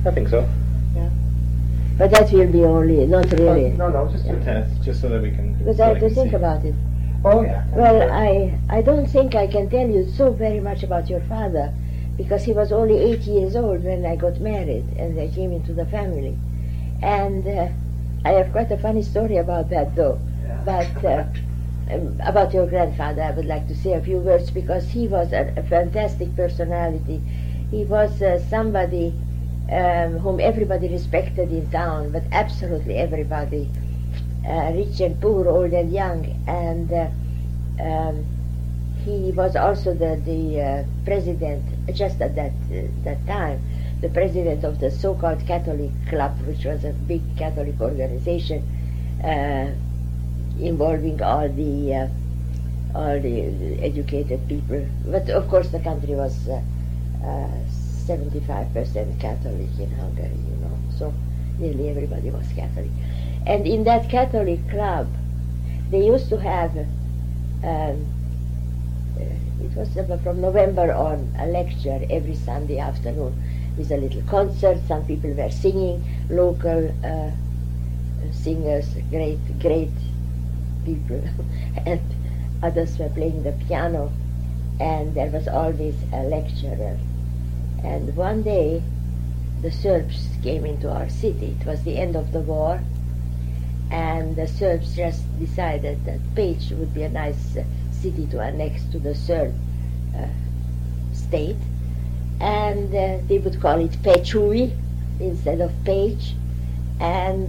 I think so. Yeah. But that will be only, not really. No, just a test, just so that we can. Because so I have to can think see. about it. Oh yeah. Well, I don't think I can tell you so very much about your father, because he was only 8 years old when I got married and I came into the family. And I have quite a funny story about that, though. Yeah. But about your grandfather, I would like to say a few words, because he was a fantastic personality. He was somebody whom everybody respected in town, but absolutely everybody, rich and poor, old and young. And he was also the president, just at that time, the president of the so-called Catholic Club, which was a big Catholic organization involving all the educated people. But of course, the country was 75% Catholic in Hungary, you know, so nearly everybody was Catholic. And in that Catholic club, they used to have, it was from November on, a lecture every Sunday afternoon with a little concert. Some people were singing, local singers, great people, and others were playing the piano, and there was always a lecturer. And one day, the Serbs came into our city. It was the end of the war, and the Serbs just decided that Peć would be a nice city to annex to the Serb state, and they would call it Pečuj instead of Peć. And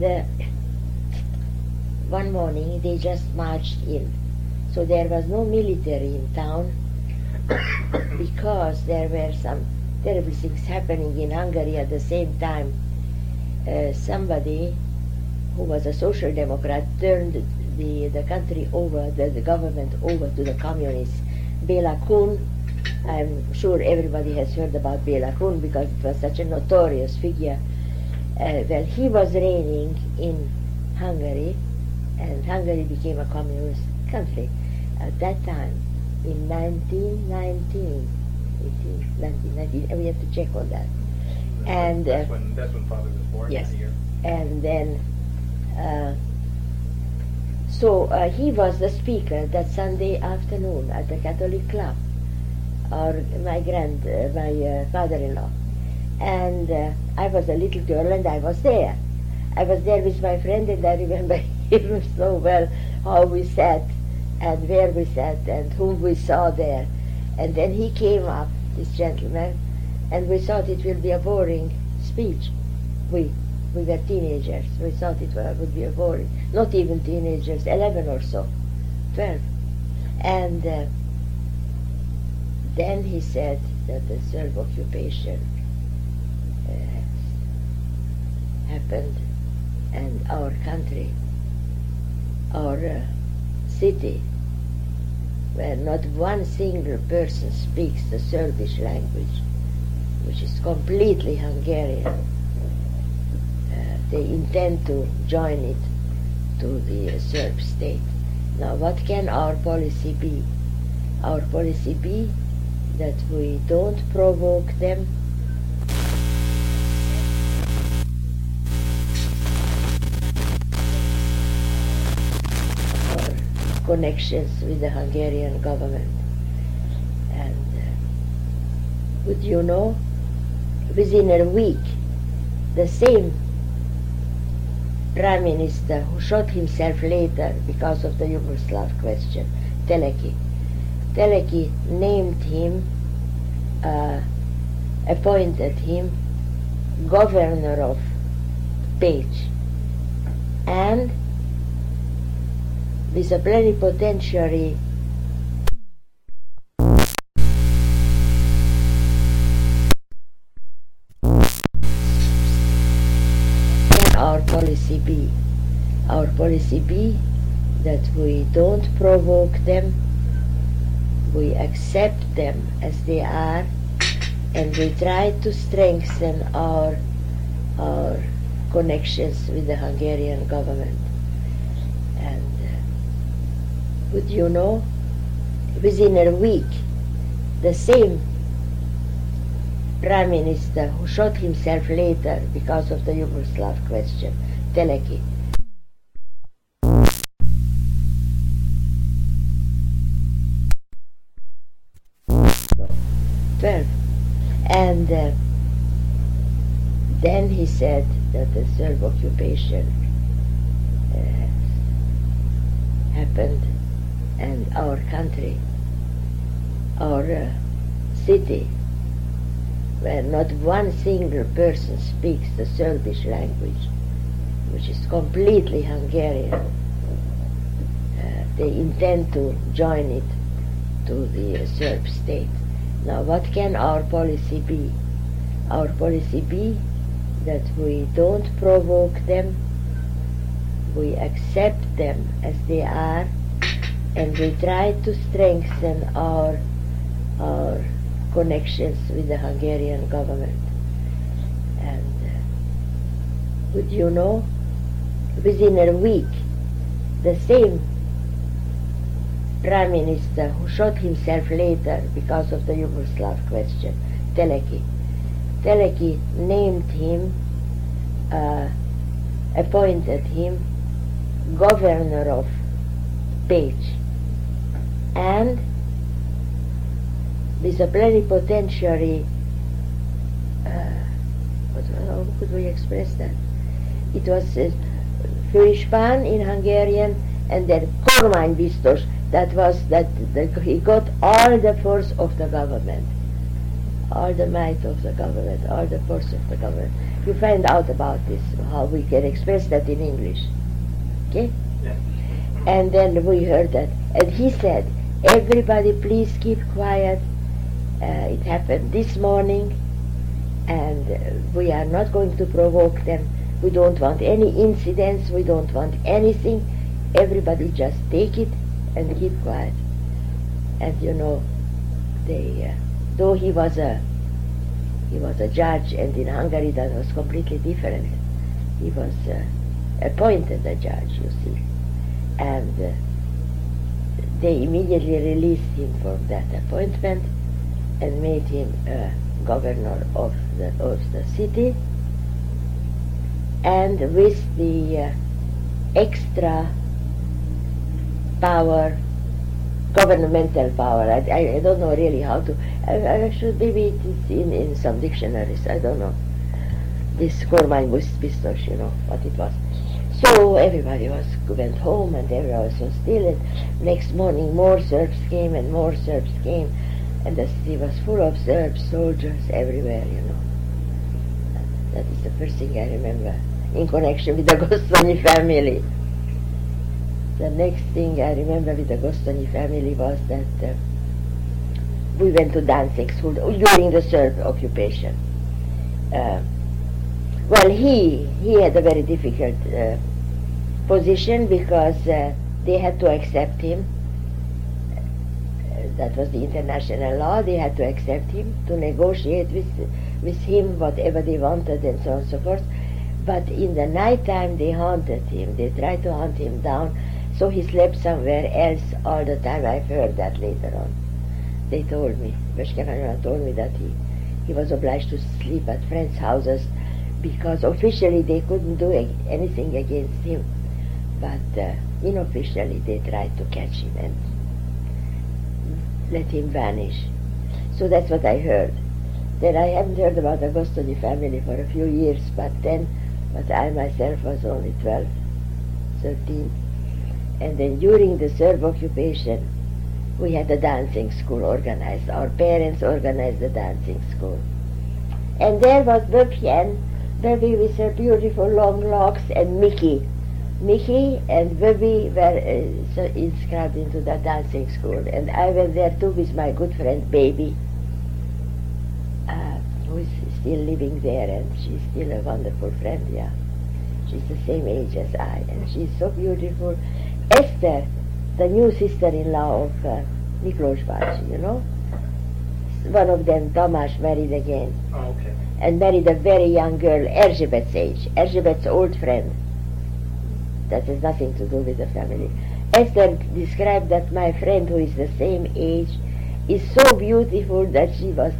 one morning they just marched in. So there was no military in town because there were some terrible things happening in Hungary at the same time. Somebody who was a social democrat turned the country over, the government over to the communists. Béla Kun, I'm sure everybody has heard about Béla Kun because it was such a notorious figure. Well, he was reigning in Hungary, and Hungary became a communist country at that time in 1919. We have to check on that. And that's when Father was born. yes, that year. and then so he was the speaker that Sunday afternoon at the Catholic Club, or my father-in-law, and I was a little girl and I was there. I was there with my friend, and I remember him so well, how we sat and where we sat and whom we saw there. And then he came up, this gentleman, and we thought it will be a boring speech. We were teenagers. We thought it would be a boring, not even teenagers, 11 or so, 12. And then he said that the Serb occupation happened, and our country, our city, where not one single person speaks the Serbish language, which is completely Hungarian. They intend to join it to the Serb state. Now, what can our policy be? Our policy be that we don't provoke them, connections with the Hungarian government. And would you know, within a week, the same prime minister who shot himself later because of the Yugoslav question, Teleki named him, appointed him governor of Peć, and with a plenipotentiary can our policy be? Our policy be that we don't provoke them, we accept them as they are, and we try to strengthen our connections with the Hungarian government. And would you know, within a week, the same prime minister who shot himself later because of the Yugoslav question, Teleki. So, 12. And then he said that the Serb occupation happened, and our country, our city, where not one single person speaks the Serbish language, which is completely Hungarian. They intend to join it to the Serb state. Now, what can our policy be? Our policy be that we don't provoke them, we accept them as they are, and we try to strengthen our connections with the Hungarian government. And would you know, within a week, the same prime minister who shot himself later because of the Yugoslav question, Teleki named him, appointed him governor of Pécs, and with a plenipotentiary, how could we express that? It was Főispán in Hungarian, and then kormánybiztos. That he got all the force of the government, all the might of the government, all the force of the government. You find out about this, how we can express that in English. Okay? Yeah. And then we heard that. And he said, everybody please keep quiet. It happened this morning, and we are not going to provoke them. We don't want any incidents. We don't want anything. Everybody just take it and keep quiet. And you know, they, though he was a judge, and in Hungary that was completely different. He was appointed a judge, you see, and they immediately released him from that appointment and made him governor of the city, and with the extra power, governmental power. I don't know really how to. I should maybe it's in some dictionaries. I don't know. This kormánybiztos, you know what it was. So everybody went home, and everybody was so still. And next morning, more Serbs came, and more Serbs came, and the city was full of Serb soldiers everywhere. You know. That is the first thing I remember in connection with the Goswami family. The next thing I remember with the Goswami family was that we went to dancing school during the Serb occupation. Well, he had a very difficult position because they had to accept him. That was the international law. They had to accept him, to negotiate with him whatever they wanted, and so on and so forth. But in the night time they haunted him. They tried to hunt him down. So he slept somewhere else all the time. I've heard that later on. They told me, Veshkananya told me that he was obliged to sleep at friends' houses because officially they couldn't do anything against him. But unofficially they tried to catch him and let him vanish. So that's what I heard. Then I haven't heard about the Goswami family for a few years, but I myself was only 12, 13. And then during the Serb occupation, we had a dancing school organized. Our parents organized the dancing school. And there was Böbjen, Böbi with her beautiful long locks, and Mickey. Mickey and Böbi were inscribed into the dancing school. And I went there too with my good friend Baby, who is still living there, and she's still a wonderful friend, yeah. She's the same age as I, and she's so beautiful. Esther, the new sister-in-law of Miklós Bácsi, you know. One of them, Tamás, married again. Oh, okay. And married a very young girl, Erzsébet's age, Erzsébet's old friend. That has nothing to do with the family. Esther described that my friend, who is the same age, is so beautiful that she was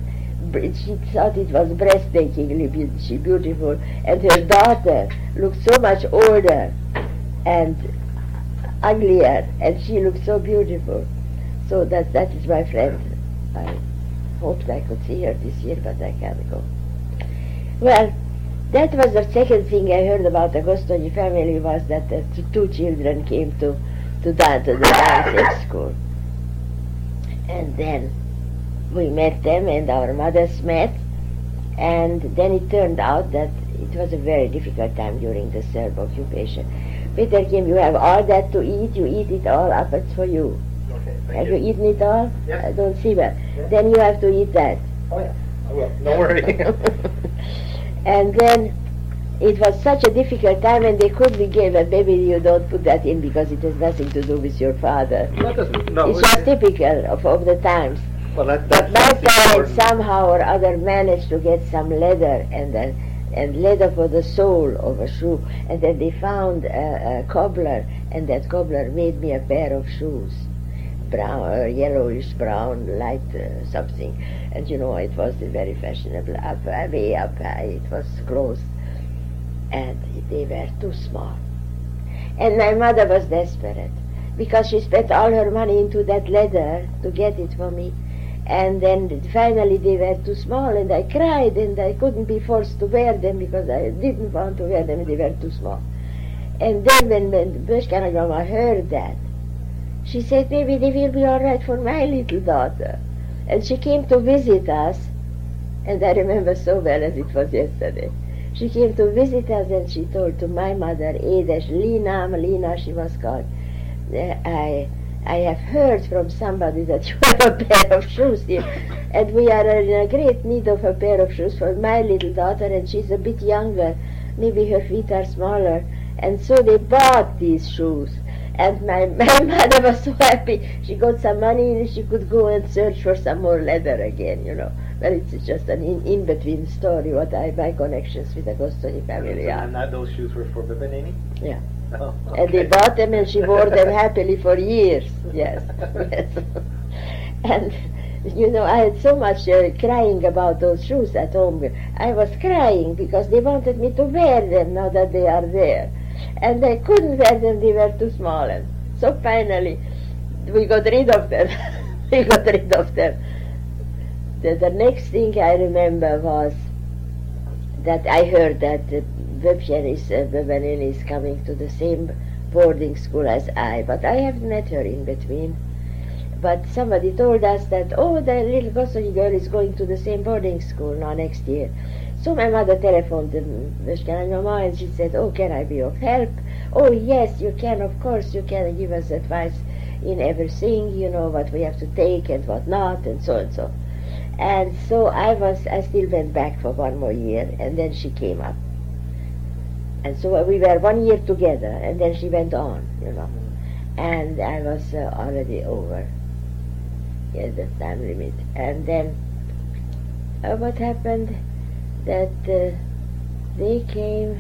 she thought it was breathtakingly beautiful, and her daughter looked so much older and uglier, and she looked so beautiful. So that is my friend. I hoped I could see her this year, but I can't go. Well, that was the second thing I heard about the Gostoni family, was that the two children came to the dancing school. And then we met them, and our mothers met, and then it turned out that it was a very difficult time during the Serb occupation. Peter Kim, you have all that to eat, you eat it all up, it's for you. Okay, thank Have you eaten it all? Yes. I don't see well. Yes. Then you have to eat that. Oh yeah, I will. Don't worry. And then it was such a difficult time, and they couldn't give it. Maybe you don't put that in because it has nothing to do with your father. That doesn't, no, It's just typical of the times. well, But that's my parents important. somehow or other managed to get some leather and leather for the sole of a shoe, and then they found a cobbler, and that cobbler made me a pair of shoes, brown, yellowish brown, light something, and you know it was very fashionable, way up high, it was close, and they were too small. And my mother was desperate because she spent all her money into that leather to get it for me. And then finally they were too small, and I cried, and I couldn't be forced to wear them because I didn't want to wear them, they were too small. And then when Böshkana Grandma heard that, she said, maybe they will be all right for my little daughter. And she came to visit us, and I remember so well as it was yesterday. She came to visit us, and she told to my mother, Edes, Lina, she was called, I have heard from somebody that you have a pair of shoes here, and we are in a great need of a pair of shoes for my little daughter, and she's a bit younger, maybe her feet are smaller, and so they bought these shoes. And my mother was so happy. She got some money and she could go and search for some more leather again, you know. But it's just an in-between story, my connections with the Gostoni family are. And those shoes were for Bebenini? Yeah. Oh, And they bought them, and she wore them happily for years. Yes, yes. And you know, I had so much crying about those shoes at home. I was crying because they wanted me to wear them now that they are there, and I couldn't wear them; they were too small. And so finally, we got rid of them. We got rid of them. The next thing I remember was that I heard that Bebenini is coming to the same boarding school as I, but I haven't met her in between. But somebody told us that, oh, the little Gostoni girl is going to the same boarding school now next year. So my mother telephoned Böshkana Grandma, and she said, oh, can I be of help? Oh, yes, you can, of course, you can give us advice in everything, you know, what we have to take and what not, and so and so. And so I still went back for one more year, and then she came up. And so we were 1 year together, and then she went on, you know. And I was already over the time limit. And then what happened, that they came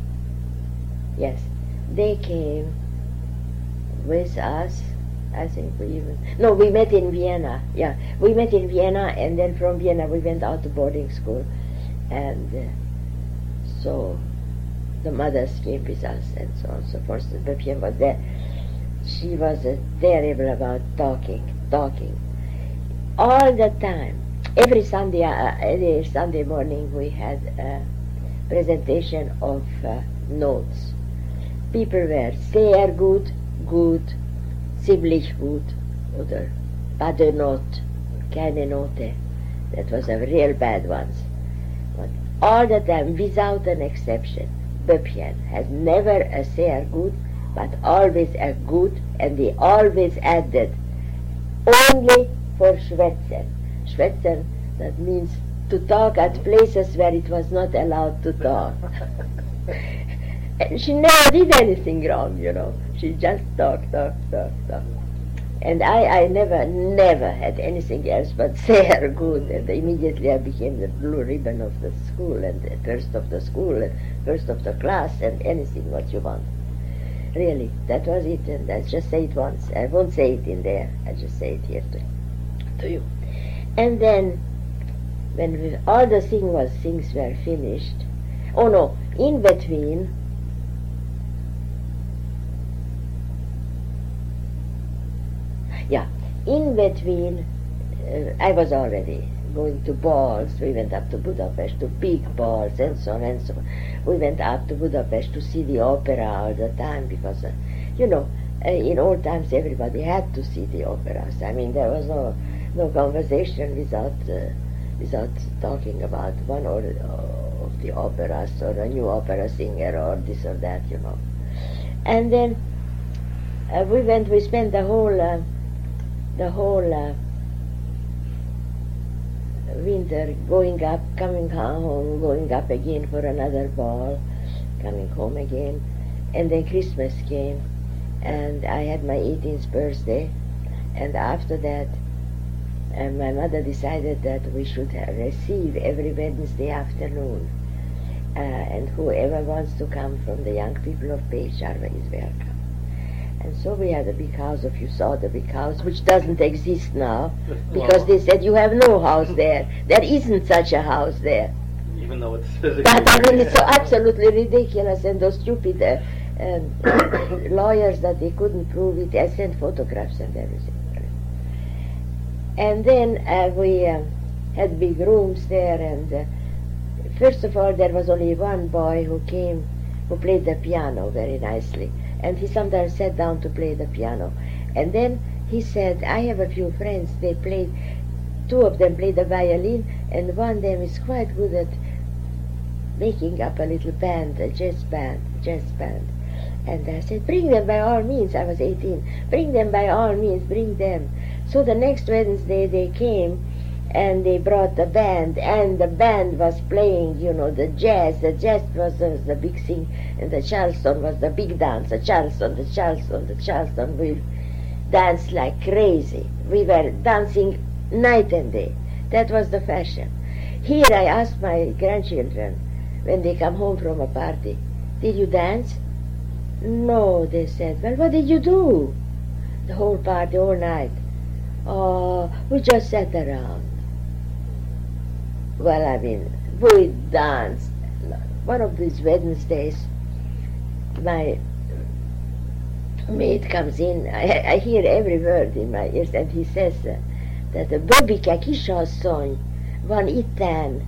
with us. I think we met in Vienna. Yeah, we met in Vienna, and then from Vienna we went out to boarding school, and so the mothers came with us, and so on and so forth. Böpjen was there. She was terrible about talking all the time. Every Sunday morning we had a presentation of notes. People were sehr gut, ziemlich gut, oder pas Note, keine Note. That was a real bad ones. But all the time, without an exception, Böpjen had never a sehr gut, but always a good, and they always added only for schwätzen. Schwätzen, that means to talk at places where it was not allowed to talk. And she never did anything wrong, you know. She just talked. And I never had anything else but sehr good. And immediately I became the blue ribbon of the school, and the first of the school, and first of the class, and anything what you want. Really, that was it. And I just say it once. I won't say it in there. I just say it here to you. And then all the things were finished. Oh no, in between, I was already going to balls. We went up to Budapest to big balls and so on and so on. We went up to Budapest to see the opera all the time because, in old times everybody had to see the operas. I mean, there was no conversation without talking about one of the operas or a new opera singer or this or that, And then we spent the whole winter going up, coming home, going up again for another ball, coming home again, and then Christmas came, and I had my 18th birthday, and after that my mother decided that we should receive every Wednesday afternoon, and whoever wants to come from the young people of Pécsárba is welcome. And so we had a big house, if you saw the big house, which doesn't exist now, because they said you have no house there. There isn't such a house there. Even though it's physically... But I mean, it's so absolutely ridiculous, and those stupid lawyers that they couldn't prove it. I sent photographs and everything. And then we had big rooms there, and first of all, there was only one boy who came, who played the piano very nicely. And he sometimes sat down to play the piano. And then he said, I have a few friends, two of them play the violin, and one of them is quite good at making up a little band, a jazz band. And I said, bring them by all means. I was 18. Bring them by all means, bring them. So the next Wednesday they came, and they brought the band, and the band was playing, the jazz. The jazz was the big thing, and the Charleston was the big dance. The Charleston. We danced like crazy. We were dancing night and day. That was the fashion. Here I asked my grandchildren, when they come home from a party, did you dance? No, they said. Well, what did you do? The whole party, all night. Oh, we just sat around. Well, I mean, we danced. One of these Wednesdays, my maid comes in. I hear every word in my ears, and he says that a Bobike kisasszony van itten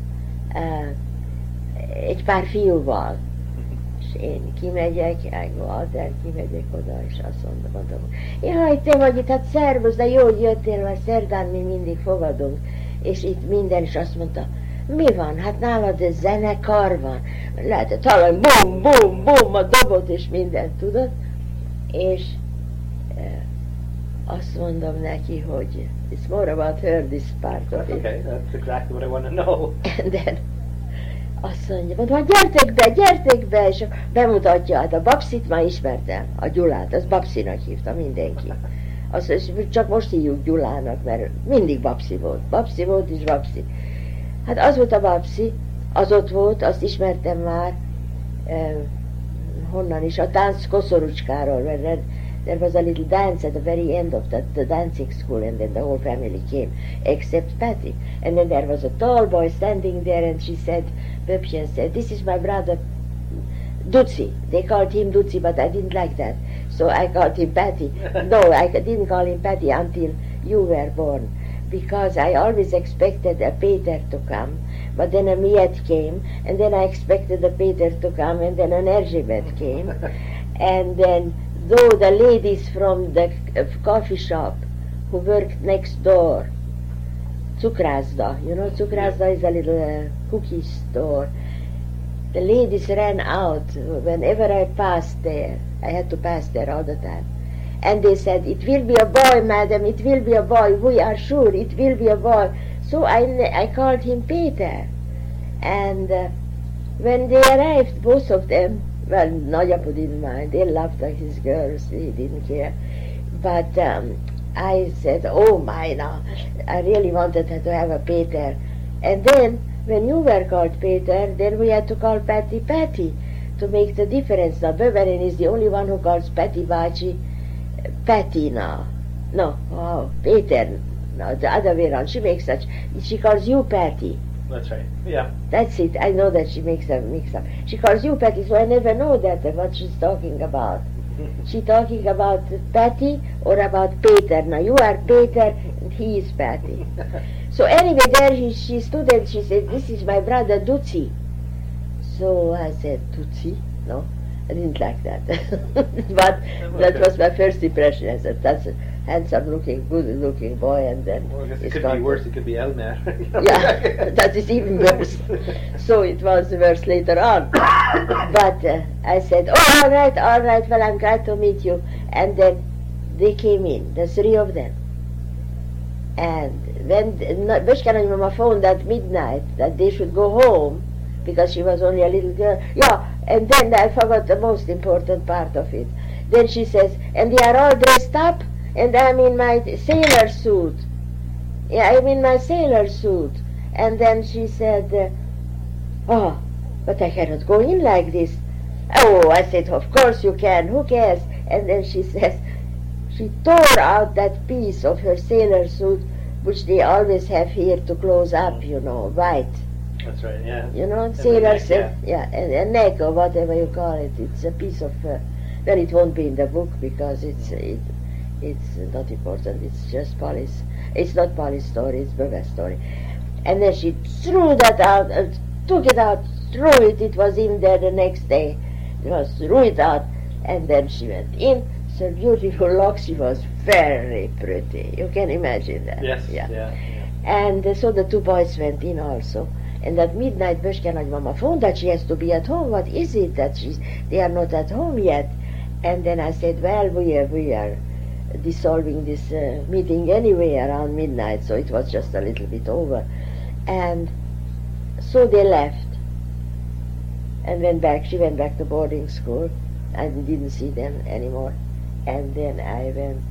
egy pár fiúval. És én kimegyek, I go out there, kimegyek oda, és azt mondom, jaj, te vagy itt, hát szervusz, de jó, hogy jöttél, mert szerdán mi mindig fogadunk. És itt minden is azt mondta, mi van? Hát nálad ez zenekar van. Lehetett hallani, bum, bum, bum, a dobot és mindent, tudod? És azt mondom neki, hogy it's more about her, this part of it. Okay, that's exactly what I want to know. And then azt mondja, gyertek be, és bemutatja, hát a Babsit már ismertem, a Gyulát, az Babsinak hívta mindenki. Azt csak most hívjuk Gyulának, mert mindig Babsi volt és Babsi. Hát az volt a Babsi, az ott volt, azt ismertem már, honnan is, a tánc Koszorúcskáról, mert there was a little dance at the very end of the dancing school, and then the whole family came, except Patty. And then there was a tall boy standing there, and she said, Pöppchen said, this is my brother Duci. They called him Duci, but I didn't like that, so I called him Patty. No, I didn't call him Patty until you were born, because I always expected a Peter to come, but then a Miet came, and then I expected a Peter to come, and then an Erzsébet came, and then though the ladies from the coffee shop who worked next door, Cukrászda, Cukrászda is a little cookie store, the ladies ran out whenever I passed there. I had to pass there all the time. And they said, it will be a boy, madam, it will be a boy, we are sure it will be a boy. So I called him Peter. And when they arrived, both of them, well, Nagyapu didn't mind, they loved his girls, he didn't care. But I said, oh my, now, I really wanted her to have a Peter. And then, when you were called Peter, then we had to call Patty Patty to make the difference. Now, Böberin is the only one who calls Patty Bácsi Patty now. No, oh, Peter. No, the other way around. She calls you Patty. That's right. Yeah. That's it. I know that she makes a mix-up. She calls you Patty, so I never know that what she's talking about. She talking about Patty or about Peter. Now you are Peter and he is Patty. So anyway, there she stood and she said, "This is my brother Dutzi." So I said, "Dutzi? No, I didn't like that." But that was my first impression. I said, "That's a handsome-looking, good-looking boy," and then Well, I guess it it's could gone. be worse. It could be Elmer. Yeah, that is even worse. So it was worse later on. But I said, "Oh, all right, well, I'm glad to meet you." And then they came in, the three of them. And when Beshkan and Mama phoned at midnight that they should go home because she was only a little girl. Yeah, and then I forgot the most important part of it. Then she says, "And they are all dressed up, and I'm in my sailor suit." Yeah, I'm in my sailor suit. And then she said, "Oh, but I cannot go in like this." "Oh," I said, "of course you can, who cares?" And then she says, she tore out that piece of her sailor suit, which they always have here to close up, you know, white. That's right. Yeah. You know, And the sailors, neck, yeah, and a neck or whatever you call it. It's a piece of, well, it won't be in the book because it's not important. It's just Polly's. It's not Polly's story. It's Bubba's story. And then she threw that out, took it out, threw it. It was in there the next day. It was threw it out, and then she went in. So beautiful locks. She was very pretty. You can imagine that. Yes. Yeah. Yeah. And so the two boys went in also. And at midnight, Beshka and Mama phoned that she has to be at home. What is it that they are not at home yet? And then I said, "Well, we are dissolving this meeting anyway around midnight, so it was just a little bit over." And so they left and went back. She went back to boarding school. I didn't see them anymore. And then I went,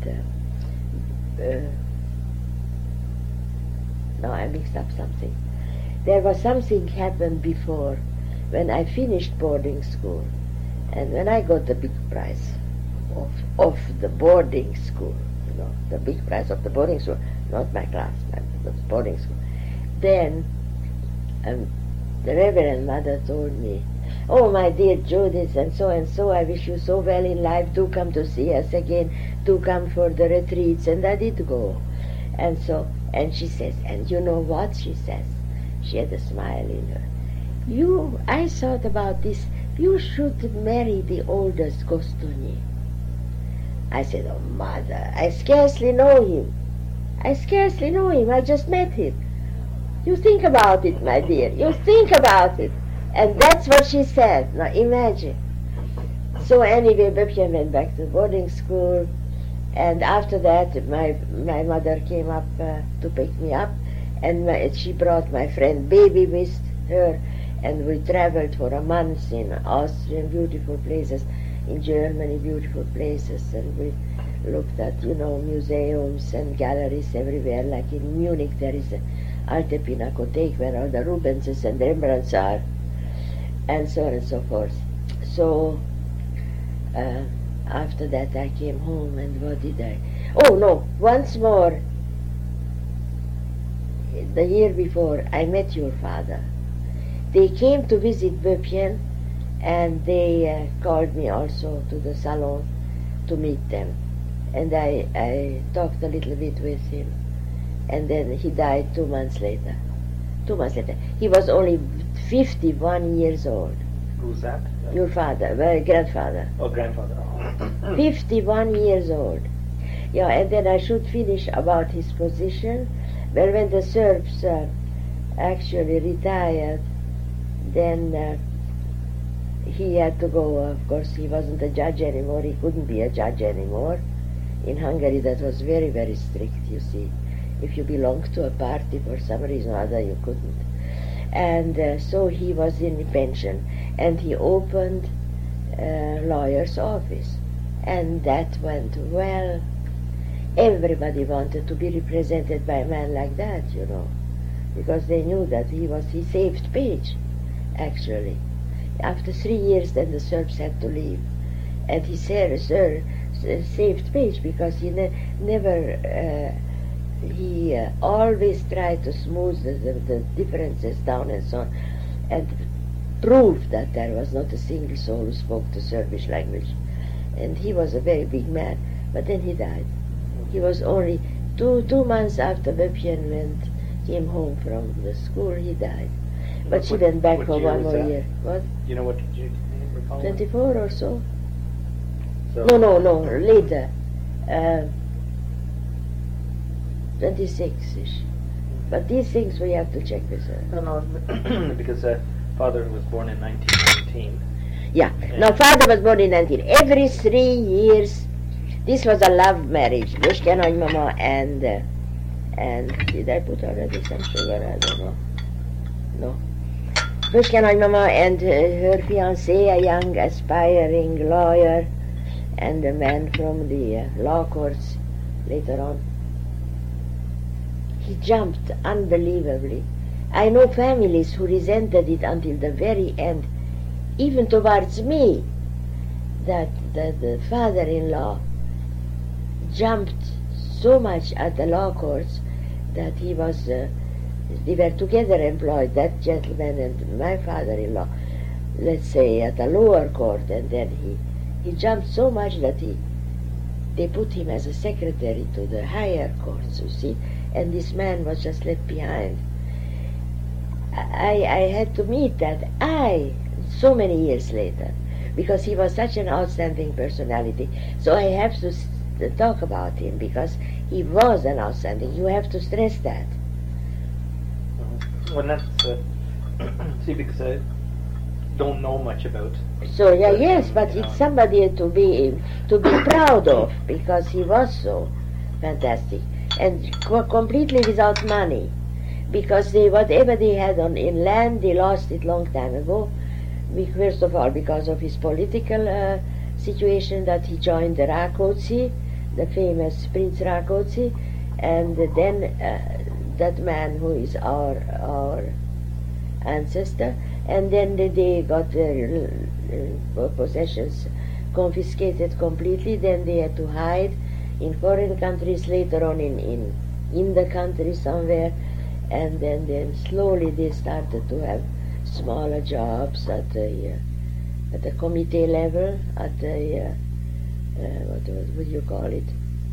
no, I mixed up something. There was something happened before when I finished boarding school. And when I got the big prize of the boarding school, you know, the big prize of the boarding school, not my class, but the boarding school, then the Reverend Mother told me, "Oh, my dear Judith, and so, I wish you so well in life. Do come to see us again. Do come for the retreats." And I did go. And so, and she says, "And you know what?" she says. She had a smile in her. I thought about this. You should marry the oldest Gostoni." I said, "Oh, Mother, I scarcely know him. I just met him." "You think about it, my dear. You think about it." And that's what she said. Now imagine. So anyway, Bebke went back to boarding school, and after that my mother came up to pick me up, and she brought my friend Baby with her, and we traveled for a month in Austria, beautiful places, in Germany, beautiful places, and we looked at, you know, museums and galleries everywhere. Like in Munich there is the Alte Pinakothek where all the Rubenses and Rembrandts are, and so on and so forth. So after that I came home, and what did I? Oh no, once more, the year before, I met your father. They came to visit Böpjen, and they called me also to the salon to meet them. And I talked a little bit with him, and then he died 2 months later. 2 months later. He was only 51 years old. Who's that? Your father, well, grandfather. Oh, grandfather. Oh. 51 years old. Yeah, and then I should finish about his position. Well, when the Serbs actually retired, then he had to go. Of course, he wasn't a judge anymore. He couldn't be a judge anymore. In Hungary, that was very, very strict, you see. If you belonged to a party for some reason or other, you couldn't. And so he was in pension, and he opened a lawyer's office. And that went well. Everybody wanted to be represented by a man like that, you know, because they knew that he saved Page, actually. After 3 years, then the Serbs had to leave. And he saved Page because he never he always tried to smooth the differences down and so on, and proved that there was not a single soul who spoke the Serbish language. And he was a very big man, but then he died. He was only two months after Bepien came home from the school, he died. But she went back for one more year. What? You know what you recall? 24 or so? So, No, later. 26-ish. But these things we have to check with her. No, because father was born in 1919. Yeah. Now, father was born in 19. Every 3 years, this was a love marriage. Dushka Nagymama and did I put already some sugar? I don't know. No. Dushka Nagymama and her fiancé, a young aspiring lawyer, and a man from the law courts later on. He jumped unbelievably. I know families who resented it until the very end, even towards me, that the father-in-law jumped so much at the law courts that he was, they were together employed, that gentleman and my father-in-law, let's say at the lower court, and then he jumped so much that they put him as a secretary to the higher courts, you see, and this man was just left behind. I had to meet that so many years later, because he was such an outstanding personality. So I have to talk about him, because he was an outstanding. You have to stress that. Well, that's see, because I don't know much about. So yes, but it's somebody to be proud of, because he was so fantastic and completely without money, because whatever they had in land, they lost it long time ago. First of all, because of his political situation, that he joined the Rákóczi, the famous Prince Rákóczi, and then that man who is our ancestor, and then they got their possessions confiscated completely. Then they had to hide in foreign countries, later on in the country somewhere, and then slowly they started to have smaller jobs at the committee level, at the what do you call it?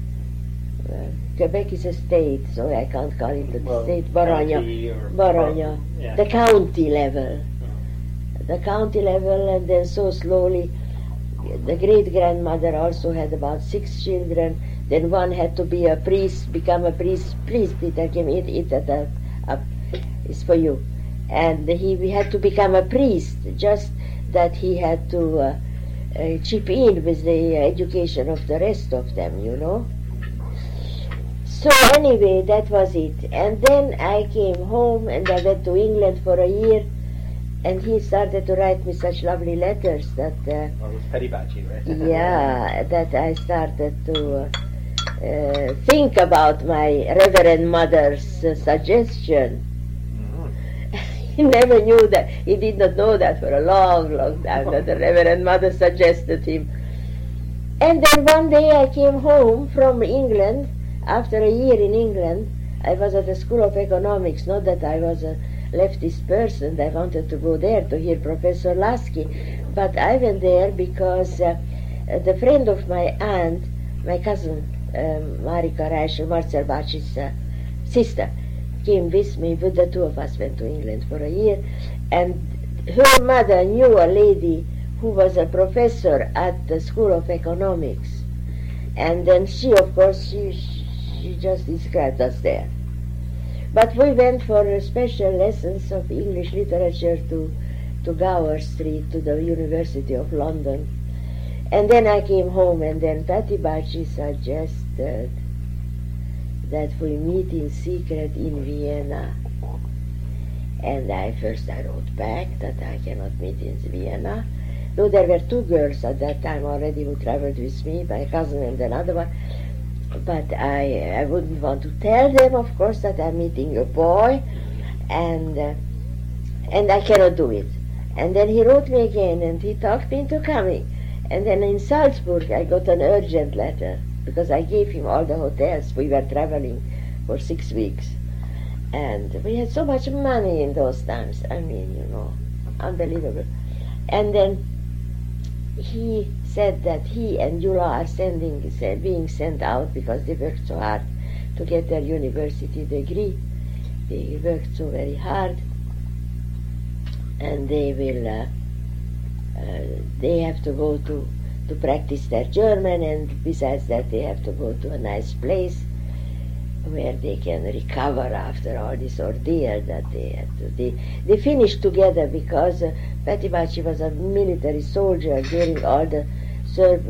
Quebec is a state, so I can't call it the state. Baranya, Yeah. the county level. The county level, and then so slowly, the great-grandmother also had about 6 children. Then one had to be a priest, become a priest. Please, Peter, give me it up. It's for you. And we had to become a priest, just that he had to chip in with the education of the rest of them, you know. So anyway, that was it. And then I came home and I went to England for a year, and he started to write me such lovely letters that Well, it was Peribachi, right? yeah, that I started to think about my Reverend Mother's suggestion. He never knew that. He did not know that for a long, long time, that the Reverend Mother suggested him. And then one day I came home from England. After a year in England, I was at the School of Economics. Not that I was a leftist person. I wanted to go there to hear Professor Lasky. But I went there because the friend of my aunt, my cousin, Marika Reichel, Marcel Baci's sister, came with me. But the two of us went to England for a year, and her mother knew a lady who was a professor at the School of Economics, and then she, of course, she just described us there. But we went for special lessons of English literature to Gower Street, to the University of London. And then I came home, and then Patti Baci suggested that we meet in secret in Vienna. And I wrote back that I cannot meet in Vienna. Though there were 2 girls at that time already who traveled with me, my cousin and another one. But I wouldn't want to tell them, of course, that I'm meeting a boy, and I cannot do it. And then he wrote me again, and he talked me into coming. And then in Salzburg I got an urgent letter, because I gave him all the hotels. We were traveling for 6 weeks. And we had so much money in those times. I mean, unbelievable. And then he said that he and Eula are being sent out because they worked so hard to get their university degree. They worked so very hard, and they will. They have to go to practice their German, and besides that, they have to go to a nice place where they can recover after all this ordeal that they had to. They finished together because Patti Baci was a military soldier during all the Serb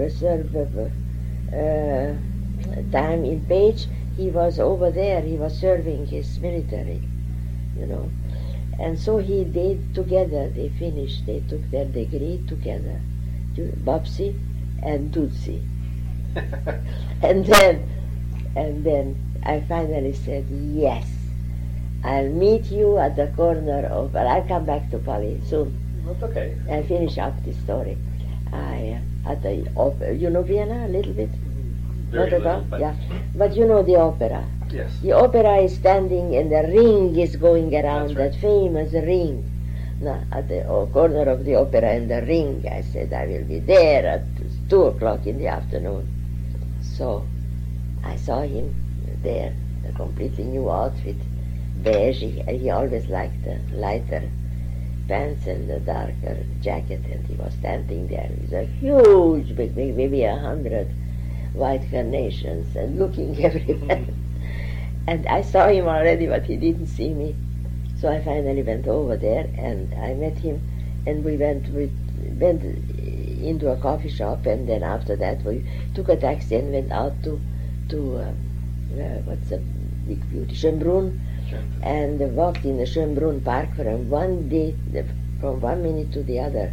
time in Page. He was over there. He was serving his military, and so they together. They finished. They took their degree together, Babsi and Tutsi, and then I finally said, yes, I'll meet you at the corner of, but I'll come back to Pali soon. That's okay. And finish up this story. At the opera, Vienna a little bit? Very little, but yeah. But the opera. Yes. The opera is standing and the ring is going around, That's right. that famous ring. Now, at the corner of the opera and the ring, I said, I will be there at 2 o'clock in the afternoon. So I saw him there, a completely new outfit, beige. He always liked the lighter pants and the darker jacket, and he was standing there with a huge, big, maybe 100 white carnations, and looking everywhere. And I saw him already, but he didn't see me. So I finally went over there, and I met him, and we went into a coffee shop, and then after that we took a taxi and went out to what's the big beauty, Schönbrunn, and walked in the Schönbrunn Park from 1 minute to the other.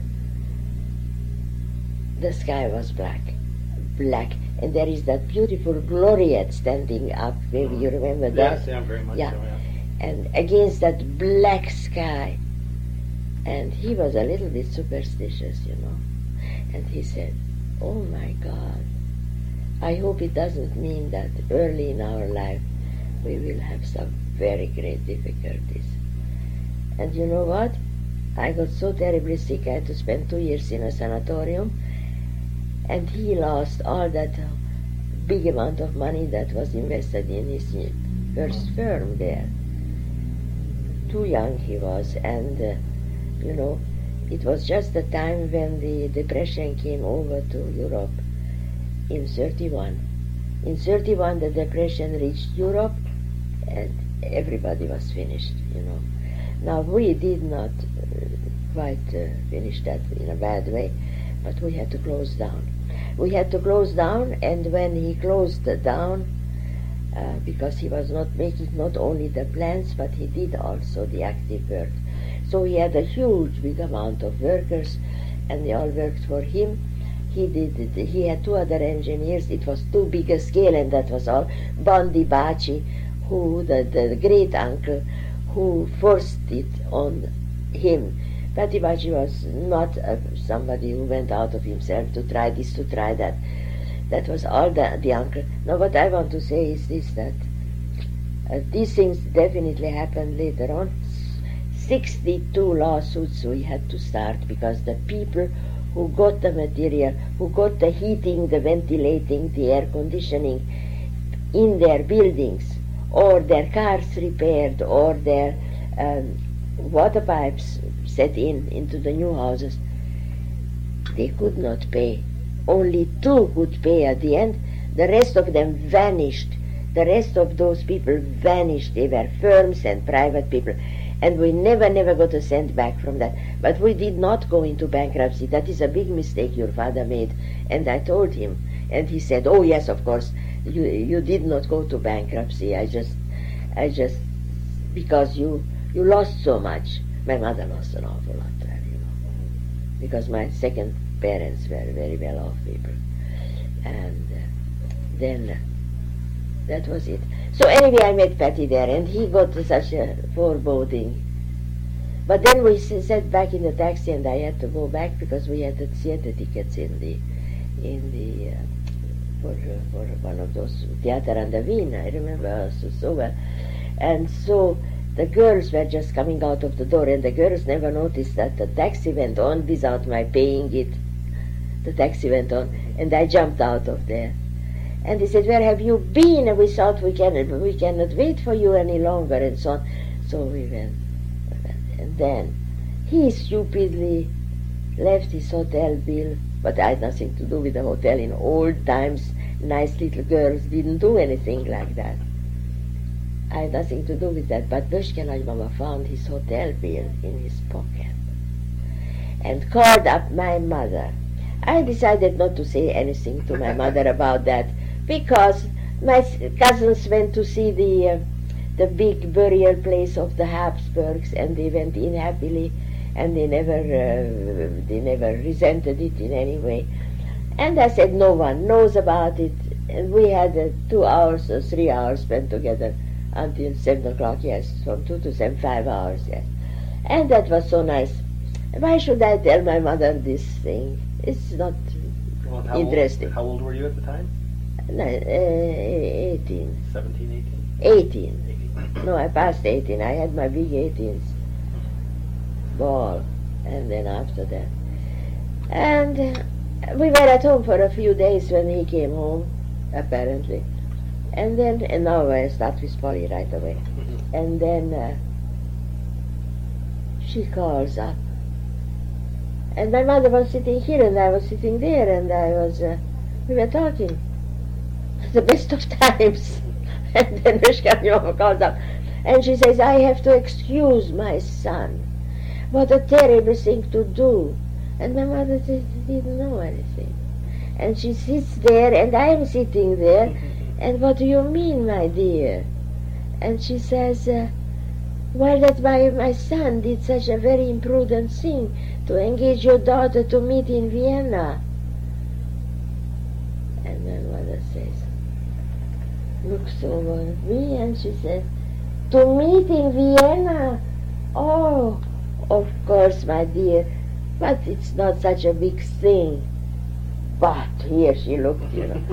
The sky was black, and there is that beautiful gloriette standing up. Maybe you remember that? Yes, yeah, very much Yeah. so, yeah. And against that black sky. And he was a little bit superstitious, And he said, oh my God, I hope it doesn't mean that early in our life we will have some very great difficulties. And you know what? I got so terribly sick I had to spend 2 years in a sanatorium, and he lost all that big amount of money that was invested in his first firm there. Too young he was, and it was just the time when the depression came over to Europe in 31. In 31 the depression reached Europe, and everybody was finished, Now we did not quite finish that in a bad way, but we had to close down. We had to close down, and when he closed down, because he was not making not only the plans, but he did also the active work. So he had a huge, big amount of workers, and they all worked for him. He had 2 other engineers. It was too big a scale, and that was all. Bondi Baci, who, the great uncle, who forced it on him. Patti Baci was not somebody who went out of himself to try this, to try that. That was all the uncle. Now what I want to say is this, that these things definitely happened later on. 62 lawsuits we had to start because the people who got the material, who got the heating, the ventilating, the air conditioning in their buildings, or their cars repaired, or their water pipes set into the new houses, they could not pay. Only 2 could pay at the end. The rest of them vanished. The rest of those people vanished. They were firms and private people. And we never got a cent back from that. But we did not go into bankruptcy. That is a big mistake your father made. And I told him. And he said, oh yes, of course, you did not go to bankruptcy. I just, because you lost so much. My mother lost an awful lot there, because my second parents were very well off people. And then that was it. So anyway, I met Patti there, and he got such a foreboding. But then we sat back in the taxi, and I had to go back because we had the theater tickets in the for one of those Theater an der Wien. I remember also so well. And so the girls were just coming out of the door, and the girls never noticed that the taxi went on without my paying it. The taxi went on, and I jumped out of there. And he said, "Where have you been?" And we thought we cannot wait for you any longer, and so on. So we went. And then he stupidly left his hotel bill, but I had nothing to do with the hotel. In old times, nice little girls didn't do anything like that. I had nothing to do with that, but Böschke Nagymama found his hotel bill in his pocket and called up my mother. I decided not to say anything to my mother about that, because my cousins went to see the big burial place of the Habsburgs, and they went in happily, and they never resented it in any way. And I said, no one knows about it. And we had 2 hours or 3 hours spent together until 7 o'clock, yes, from 2 to 7, 5 hours, yes. And that was so nice. Why should I tell my mother this thing? It's not interesting. How old were you at the time? 18. 17, 18. No, I passed 18. I had my big 18th ball, and then after that. And we were at home for a few days when he came home, apparently. And now I start with Polly right away. And then she calls up. And my mother was sitting here, and I was sitting there, and we were talking. The best of times. And then Böschke Nagymama calls up, and she says, "I have to excuse my son. What a terrible thing to do." And my mother didn't know anything. And she sits there, and I am sitting there, and "What do you mean, my dear?" And she says, "Well, that my son did such a very imprudent thing, to engage your daughter to meet in Vienna." And my mother says, looks over at me, and she says, "To meet in Vienna? Oh, of course, my dear, but it's not such a big thing." But here she looked,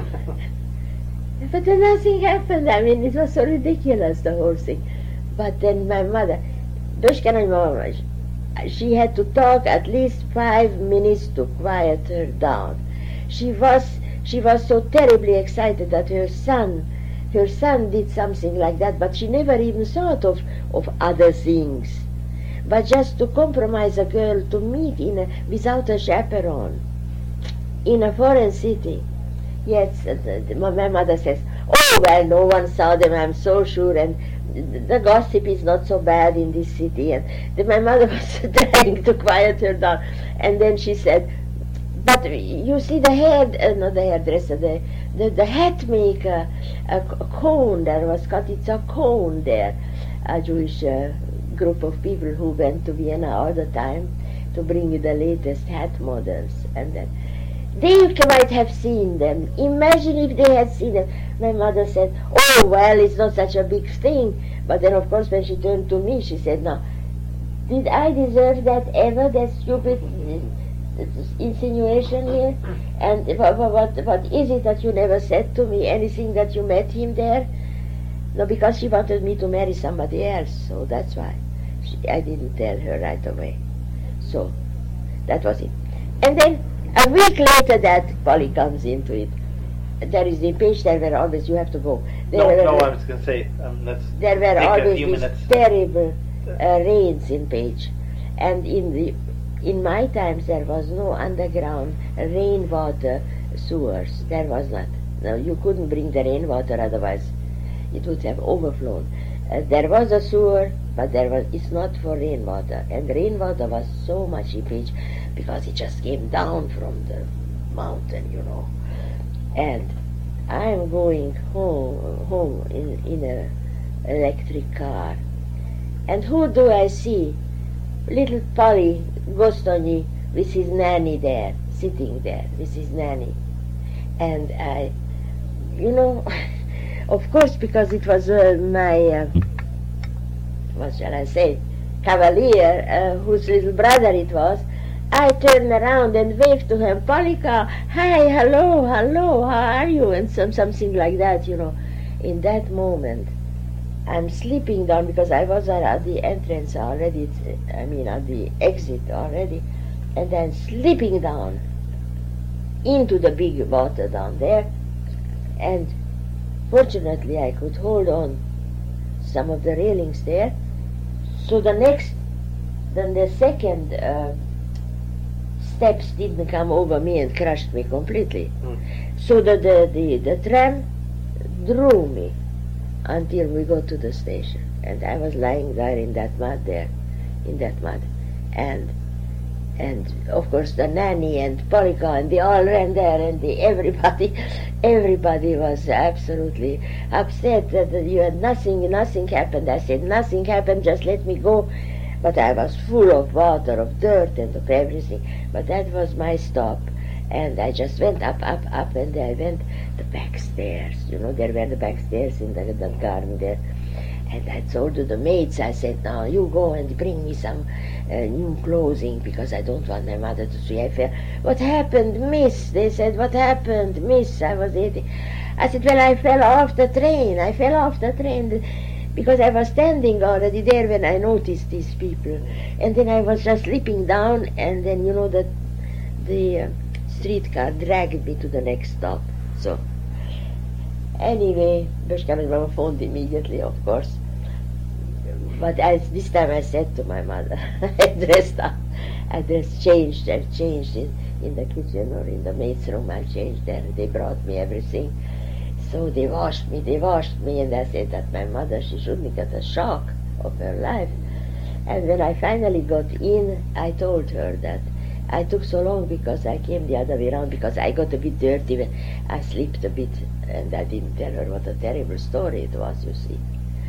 But then nothing happened. I mean, it was so ridiculous, the whole thing. But then my mother, Böschke Nagymama, she had to talk at least 5 minutes to quiet her down. She was so terribly excited that her son did something like that, but she never even thought of other things. But just to compromise a girl to meet without a chaperone in a foreign city. Yes, my mother says, "Oh, well, no one saw them, I'm so sure, and the gossip is not so bad in this city." And my mother was trying to quiet her down. And then she said, "But you see not the hairdresser, the hat maker, a Kohn, there was Katica Kohn there, a Jewish group of people who went to Vienna all the time to bring you the latest hat models, and then they might have seen them. Imagine if they had seen them." My mother said, "Oh, well, it's not such a big thing." But then, of course, when she turned to me, she said, "No, did I deserve that ever, that stupid insinuation here? And what is it that you never said to me, anything that you met him there?" No, because she wanted me to marry somebody else, so that's why I didn't tell her right away. So that was it. And then a week later that Polly comes into it. There is the page, there were always, you have to go. I was going to say, there were take always a few these minutes. terrible rains in Page. And in my times there was no underground rainwater sewers. There was not. No, you couldn't bring the rainwater, otherwise it would have overflown. There was a sewer, but it's not for rainwater. And rainwater was so much in Page because it just came down from the mountain, And I'm going home in an electric car. And who do I see? Little Polly Gostonyi with his nanny there, sitting there with his nanny. And I, of course, because it was my, what shall I say, cavalier, whose little brother it was, I turned around and waved to him, Polika, hi, hello, hello, how are you? And something like that, you know. In that moment, I'm slipping down because I was at the entrance already, at the exit already, and I'm slipping down into the big water down there, and fortunately I could hold on some of the railings there. So then the second steps didn't come over me and crushed me completely. So the tram drew me until we got to the station, and I was lying there in that mud, and of course the nanny and Polika, and they all ran there, and everybody was absolutely upset that you had nothing happened. I said, nothing happened, just let me go. But I was full of water, of dirt, and of everything. But that was my stop. And I just went up, and I went the back stairs. You know, there were the back stairs in the garden there. And I told to the maids, I said, now you go and bring me some new clothing, because I don't want my mother to see. I fell. What happened, miss? They said, what happened, miss? I was eating. I said, well, I fell off the train. Because I was standing already there when I noticed these people. And then I was just slipping down, and then, you know, the streetcar dragged me to the next stop. So, anyway, Böskáros phoned immediately, of course. But this time I said to my mother, address changed in the kitchen or in the maid's room. I changed there. They brought me everything. So they washed me, and I said that my mother, she shouldn't get a shock of her life. And when I finally got in, I told her that I took so long because I came the other way around, because I got a bit dirty when I slipped a bit, and I didn't tell her what a terrible story it was, you see.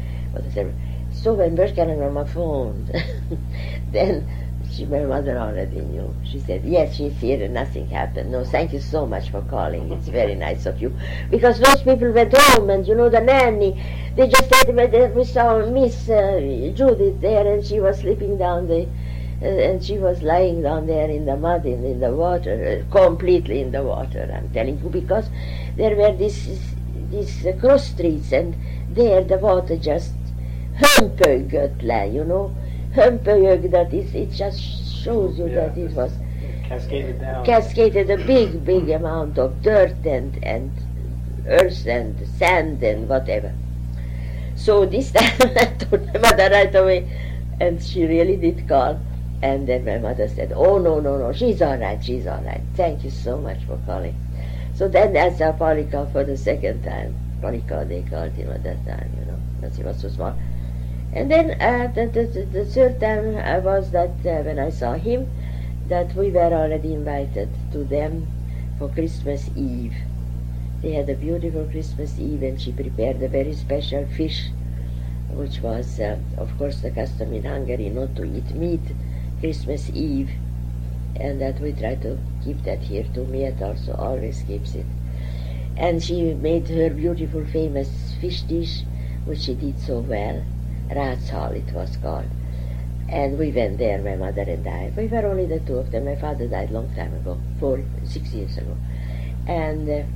So when Böskáros phoned, then my mother already knew. She said, yes, she's here and nothing happened. No, thank you so much for calling. It's very nice of you. Because those people went home, and, you know, the nanny, they just said, we saw Miss Judith there, and she was slipping down and she was lying down there in the mud, in the water, completely in the water, I'm telling you, because there were these cross streets, and there the water just hömpögött, you know, hömpögött, that is, it just shows you that it was cascaded a big amount of dirt and earth and sand and whatever. So this time I told my mother right away, and she really did call. And then my mother said, oh, no, she's all right. Thank you so much for calling. So then I saw Polika for the second time. Polika, they called him at that time, you know, because he was so small. And then the third time was that when I saw him, that we were already invited to them for Christmas Eve. They had a beautiful Christmas Eve, and she prepared a very special fish, which was, of course, the custom in Hungary not to eat meat Christmas Eve, and that we try to keep that here too. Miet also always keeps it. And she made her beautiful famous fish dish, which she did so well. Ratshal it was called. And we went there, my mother and I. We were only the two of them. My father died a long time ago, 6 years ago. And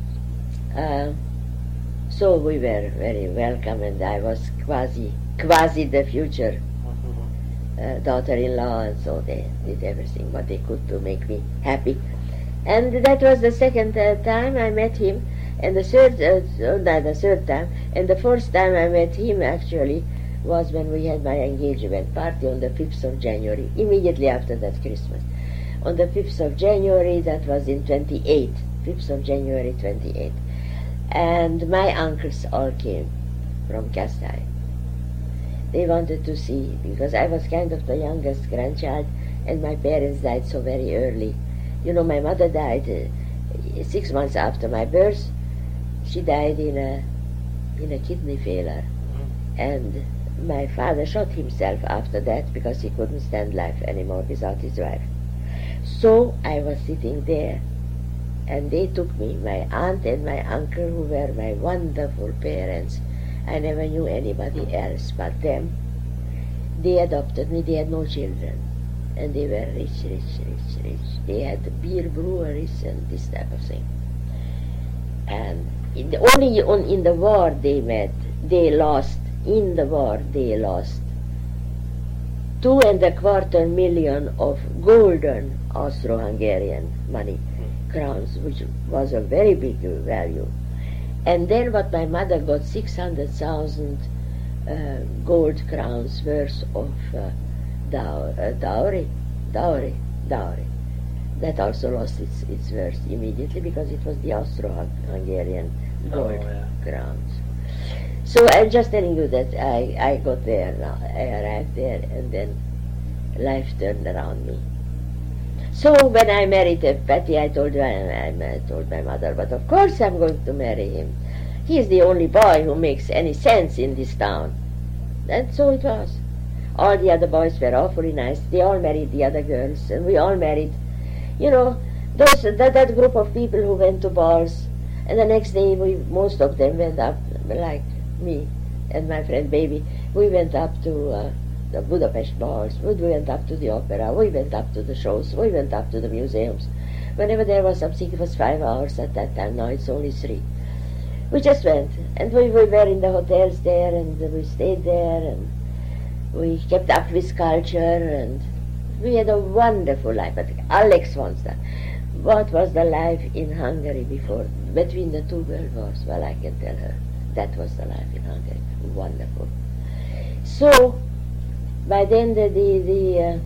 so we were very welcome, and I was quasi the future daughter-in-law, and so they did everything what they could to make me happy. And that was the second time I met him, and the third time, and the fourth time I met him actually was when we had my engagement party on the 5th of January, immediately after that Christmas. On the 5th of January, that was in 28, 5th of January 28. And my uncles all came from Kasai. They wanted to see, because I was kind of the youngest grandchild, and my parents died so very early. You know, my mother died 6 months after my birth. She died in a kidney failure, and my father shot himself after that because he couldn't stand life anymore without his wife. So I was sitting there, and they took me, my aunt and my uncle, who were my wonderful parents. I never knew anybody else but them. They adopted me. They had no children. and they were rich, rich, rich, rich. They had beer breweries and this type of thing. And only in the war they met. They lost, in the war they lost 2.25 million of golden Austro-Hungarian money, crowns, which was a very big value. And then what my mother got, 600,000 gold crowns worth of dowry. That also lost its worth immediately because it was the Austro-Hungarian gold crowns. So I'm just telling you that I got there now. I arrived there, and then life turned around me. So when I married Patty, I told my mother, but of course I'm going to marry him. He is the only boy who makes any sense in this town. And so it was. All the other boys were awfully nice. They all married the other girls, and we all married. You know, that group of people who went to balls, and the next day most of them went up, like me and my friend Baby. We went up to the Budapest balls, we went up to the opera, we went up to the shows, we went up to the museums. Whenever there was something, it was 5 hours at that time. Now it's only 3. We just went, and we were in the hotels there, and we stayed there, and we kept up with culture, and we had a wonderful life. But Alex wants that. What was the life in Hungary between the 2 world wars? Well, I can tell her. That was the life in Hungary. Wonderful. So, by then the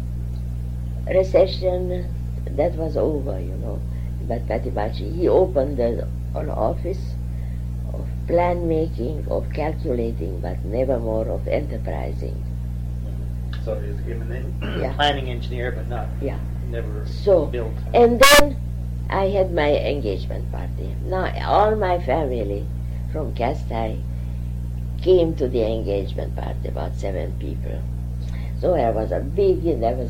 recession, that was over, you know. But Patibachi, he opened an office of plan making, of calculating, but never more of enterprising. So he was a planning engineer, but never built. And then I had my engagement party. Now all my family from Kastai came to the engagement party, about 7 people. So there was a big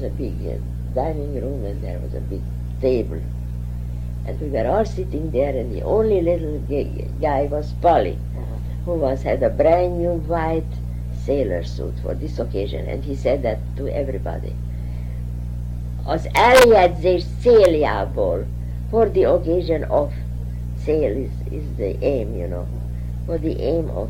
dining room, and there was a big table. And we were all sitting there, and the only little guy was Polly, who had a brand new white sailor suit for this occasion, and he said that to everybody. Az eljegyzés céljából, for the occasion of sail is the aim, you know, for the aim of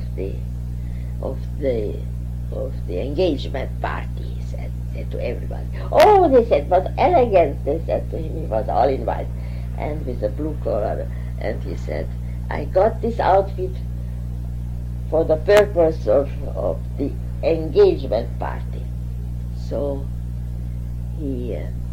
the engagement party, he said to everybody. Oh, they said, but elegance, they said to him. He was all in white and with a blue collar, and he said, I got this outfit for the purpose of the engagement party. So he